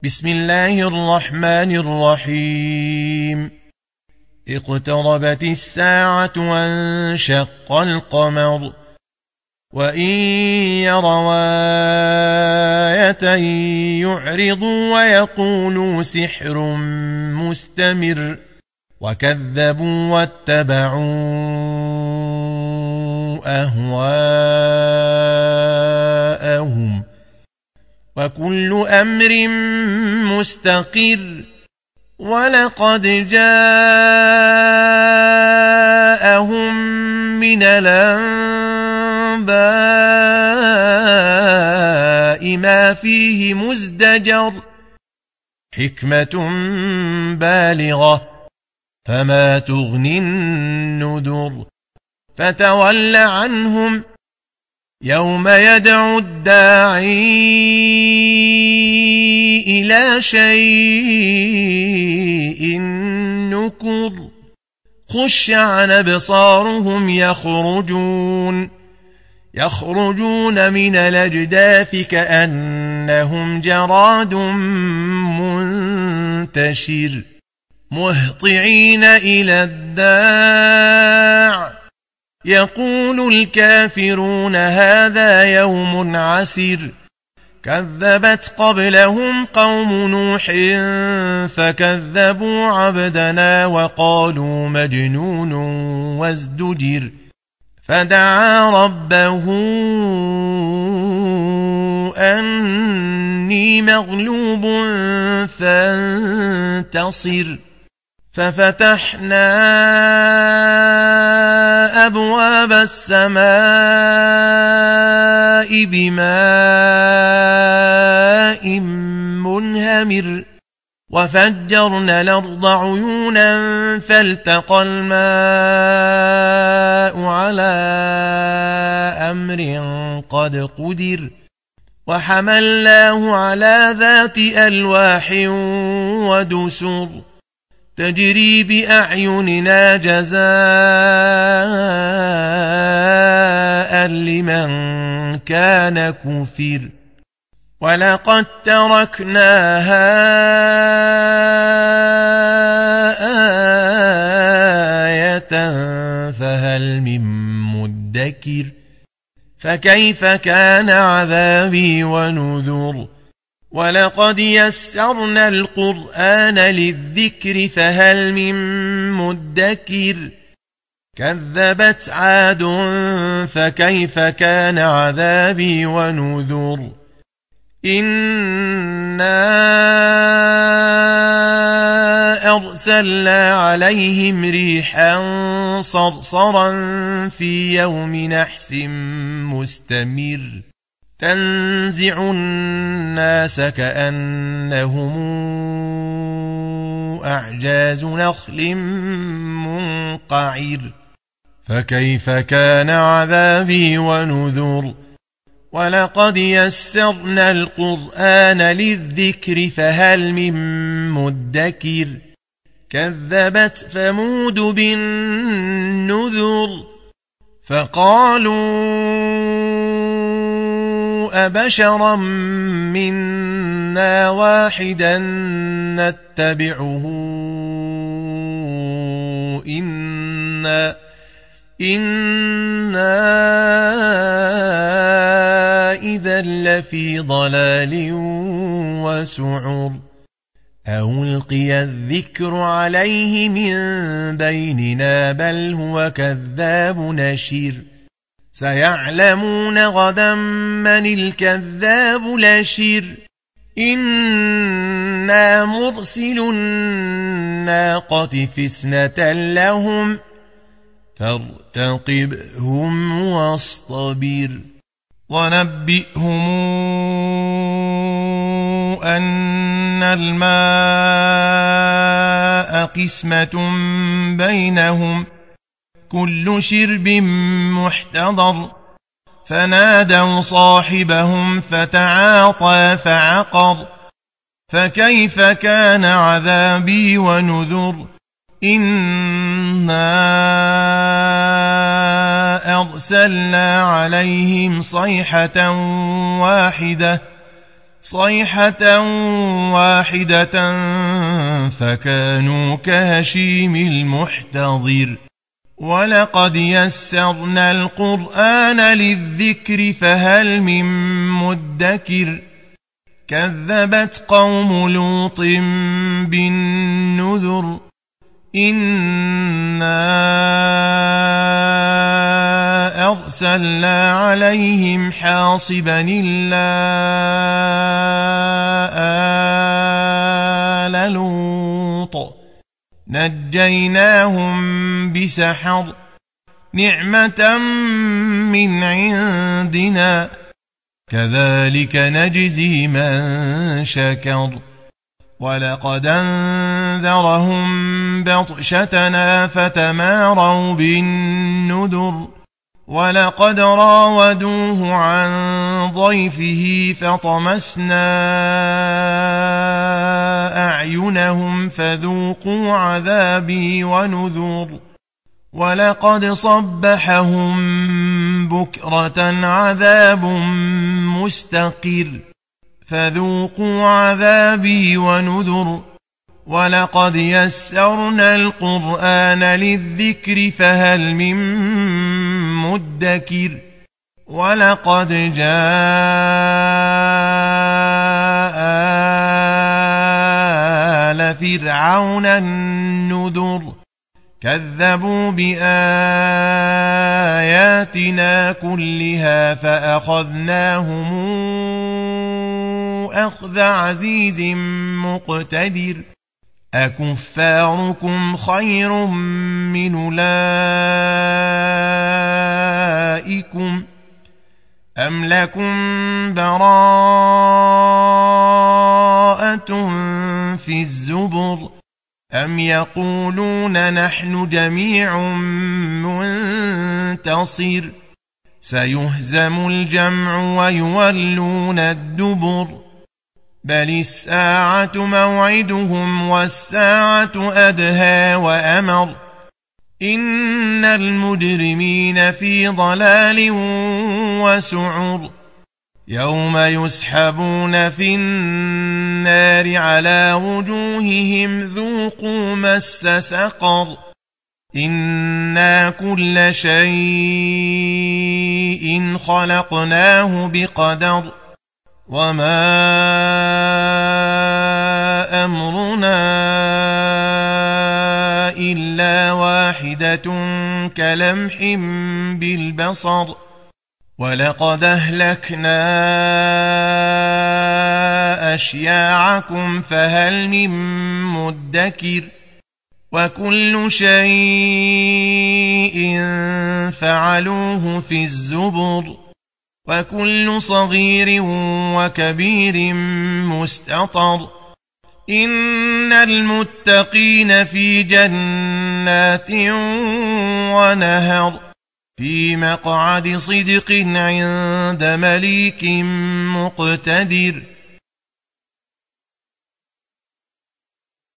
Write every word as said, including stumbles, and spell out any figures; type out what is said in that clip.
بسم الله الرحمن الرحيم اقتربت الساعة وانشق القمر وإن يروا آية يعرضوا ويقولوا سحر مستمر وكذبوا واتبعوا أهواءهم وكل أمر مستقر ولقد جاءهم من الأنباء ما فيه مزدجر حكمة بالغة فما تغني النذر فتول عنهم يوم يدعو الداعي إلى شيء نكر خش عن أبصارهم يخرجون يخرجون من الأجداث كأنهم جراد منتشر مهطعين إلى الداع يقول الكافرون هذا يوم عسر كذبت قبلهم قوم نوح فكذبوا عبدنا وقالوا مجنون وازدجر فدعا ربه أني مغلوب فانتصر ففتحنا أبواب السماء بماء منهمر وفجرنا الأرض عيونا فالتقى الماء على أمر قد قدر وحملناه على ذات ألواح ودسر تجري بأعيننا جزاء لمن كان كفر ولقد تركناها آية فهل من مدكر فكيف كان عذابي ونذر ولقد يسرنا القرآن للذكر فهل من مدكر كذبت عاد فكيف كان عذابي ونذر إنا أرسلنا عليهم ريحا صرصرا في يوم نحس مستمر تنزع الناس كأنهم أعجاز نخل منقعر فكيف كان عذابي ونذر ولقد يسرنا القرآن للذكر فهل من مدكر كذبت ثمود بالنذر فقالوا أبشرا منا واحدا نتبعه إنا إنا إذا لفي ضلال وسعر أو ألقي الذكر عليه من بيننا بل هو كذاب نشر سيعلمون غدا من الكذاب الأشر إنا مرسل الناقة فتنة لهم فارتقبهم واصطبر ونبئهم أن الماء قسمة بينهم كل شرب محتضر فنادوا صاحبهم فتعاطى فعقر فكيف كان عذابي ونذر إنا أرسلنا عليهم صيحة واحدة صيحة واحدة فكانوا كهشيم المحتضر ولقد يسرنا القرآن للذكر فهل من مدكر كذبت قوم لوط بالنذر إنا أرسلنا عليهم حاصبا إلا آل لوط نجيناهم بسحر نعمة من عندنا كذلك نجزي من شكر ولقد أنذرهم بطشتنا فتماروا بالنذر ولقد راودوه عن ضيفه فطمسنا أعينهم فذوقوا عذابي ونذر ولقد صبحهم بكرة عذاب مستقر فذوقوا عذابي ونذر ولقد يسرنا القرآن للذكر فهل من مدكر ولقد جاء آل فرعون النذر كذبوا بآياتنا كلها فأخذناهم أخذ عزيز مقتدر أكفاركم خير من أولئكم أم لكم براءة في الزبر أم يقولون نحن جميع منتصر سيهزم الجمع ويولون الدبر بل الساعة موعدهم والساعة أدهى وأمر إن المجرمين في ضلال وسعر يوم يسحبون في النار على وجوههم ذوقوا مس سقر إنا كل شيء خلقناه بقدر وما أمرنا إلا واحدة كلمح بالبصر ولقد أهلكنا أشياعكم فهل من مدكر وكل شيء فعلوه في الزبر وكل صغير وكبير مستطر إن المتقين في جنات ونهر في مقعد صدق عند مليك مقتدر